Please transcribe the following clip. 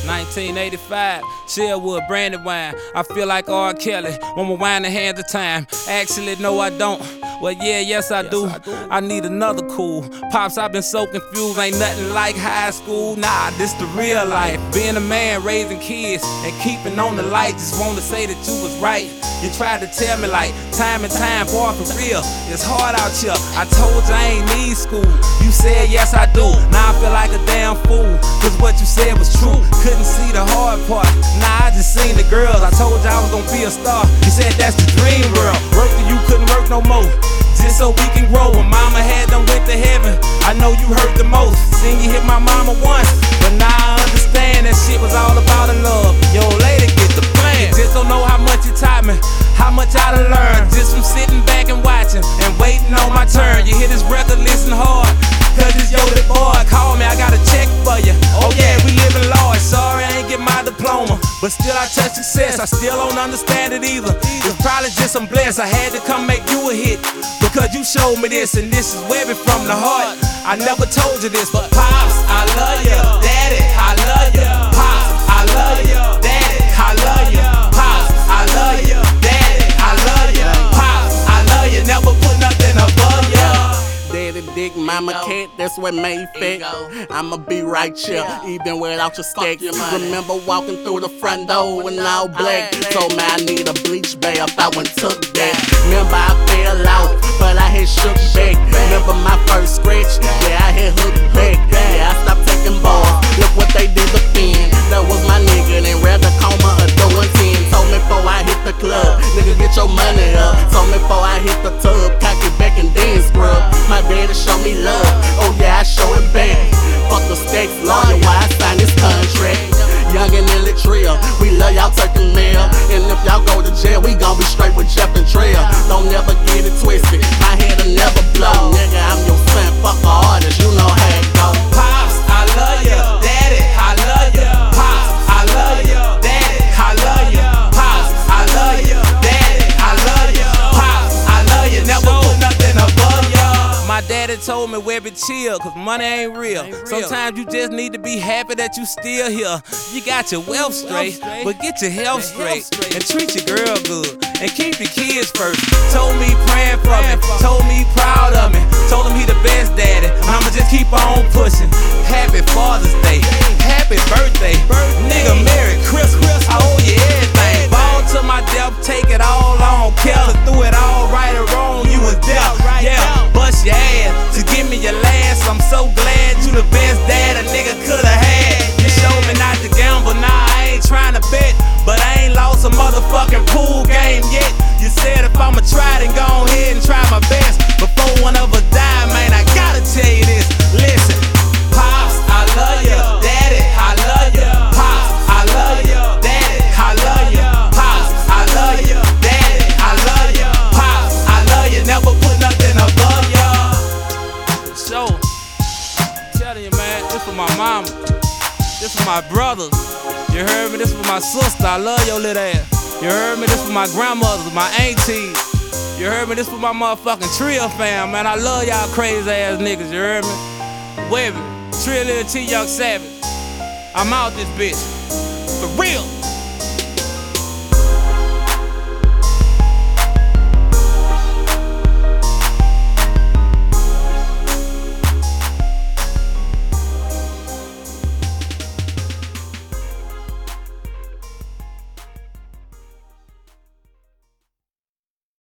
1985, Sherwood, Brandywine. I feel like R. Kelly, want my wine in hands of time. Actually, no, I don't. Well, yeah, yes, I do. I need another cool. Pops, I've been so confused. Ain't nothing like high school. Nah, this the real life. Being a man, raising kids, and keeping on the light. Just wanna say that you was right. You tried to tell me like time and time, boy, for real. It's hard out here. I told you I ain't need school. You said yes, I do. Now I feel like a damn fool. Cause what you said was true. Couldn't see the hard part. Nah, I just seen the girls. I told you I was gonna be a star. You said that's the dream world. Work till you couldn't work no more. Just so we can grow. When mama had them went to heaven, I know you hurt the most. Seen you hit my mama once, but now I understand that shit was all about the love. Yo, lady, get the plan. Just don't know how much you taught me, how much I done learned. Just from sitting back and watching and waiting on my turn. You hear this record, listen hard, cause it's yo the boy. Call me, I got a check for you. Oh yeah, we living large. Sorry I ain't get my diploma, but still I touch success. I still don't understand it either. It's probably just I'm blessed. I had to come make you a hit, because you showed me this, and this is webbing from the heart. I never told you this, but Pops, I love you. Daddy, I love you. Pops, I love you. Daddy, I love you. Pops, I love you. Daddy, I love you. Pops, I love you. Never put nothing above you. Daddy dick, mama cat, that's what made fit. I'ma be right here, even without your stick. Remember walking through the front door in all black. Told me I need a bleach bath, I went took that. Remember I fell out, but I had shook back. Remember my first scratch, yeah, I had hooked back. Yeah, I stopped taking balls, look what they did to Finn. That was my nigga, then rather coma or doing 10. Told me before I hit the club, nigga get your money up. Told me before I hit the tub, cock it back and then scrub. My daddy show me love, oh yeah, I show it back. Fuck the stacks, lawyer, why I signed this contract. Young and Illy Trill, we love y'all turkey mail. And if y'all go to jail, we gon' be straight with Jeff and Trail. Don't never get it twisted, my head'll never blow. Nigga, I'm your son, fuck a artist, you know how it go. Pops, I love you. Daddy, I love you. Pops, I love you. Daddy, I love you. Pops, I love you. Daddy, I love you. Pops, I love you. Never put nothing above you. My daddy told me, Webby, chill, cause money ain't real. Sometimes you just need to be happy that you still here. You got your wealth straight, but get your health straight. And treat your girl good, and keep your kids first. Told me praying for me, told me proud of me. Told him he the best daddy, I'ma just keep on pushing. Happy Father's Day, happy birthday. Nigga, Merry Christmas, I owe you everything. Ball to my death, take it all on. Kelly threw it all right or wrong, you was deaf. Yeah, bust your ass to give me your last. I'm so glad you the best dad a nigga coulda had. You showed me not to gamble, nah, I ain't trying to bet, but I ain't lost a motherfucking pool game yet. You said if I'ma try, then go ahead and try my best. Before one of us die, man, I gotta tell you this. Listen, Pops, I love you. Daddy, I love you. Pops, I love you. Daddy, I love you. Pops, I love you. Daddy, I love you. Pops, I love you. Never put nothing above you. So, I'm telling you, man, this for my mama, this for my brothers. You heard me? This for my sister. I love your little ass. You heard me? This for my grandmothers, my aunties. You heard me? This for my motherfucking Trill fam, man. I love y'all crazy ass niggas. You heard me? Webby, Trill Little T Young Savage. I'm out this bitch. For real.